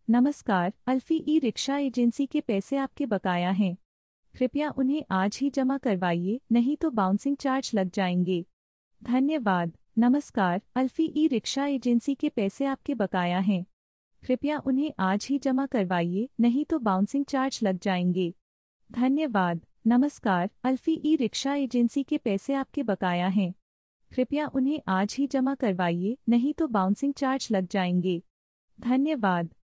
नमस्कार, अल्फी e rickshaw agency के पैसे आपके बकाया हैं। कृपया उन्हें आज ही जमा करवाइए, नहीं तो बाउंसिंग चार्ज लग जाएंगे। धन्यवाद। नमस्कार, अल्फी ई रिक्शा एजेंसी के पैसे आपके बकाया हैं। कृपया उन्हें आज ही जमा करवाइए, नहीं तो बाउंसिंग चार्ज लग जाएंगे। धन्यवाद। नमस्कार, अल्फी ई रिक्शा एजेंसी के पैसे आपके बकाया हैं। कृपया उन्हें आज ही जमा करवाइए, नहीं तो बाउंसिंग चार्ज लग जाएंगे। धन्यवाद।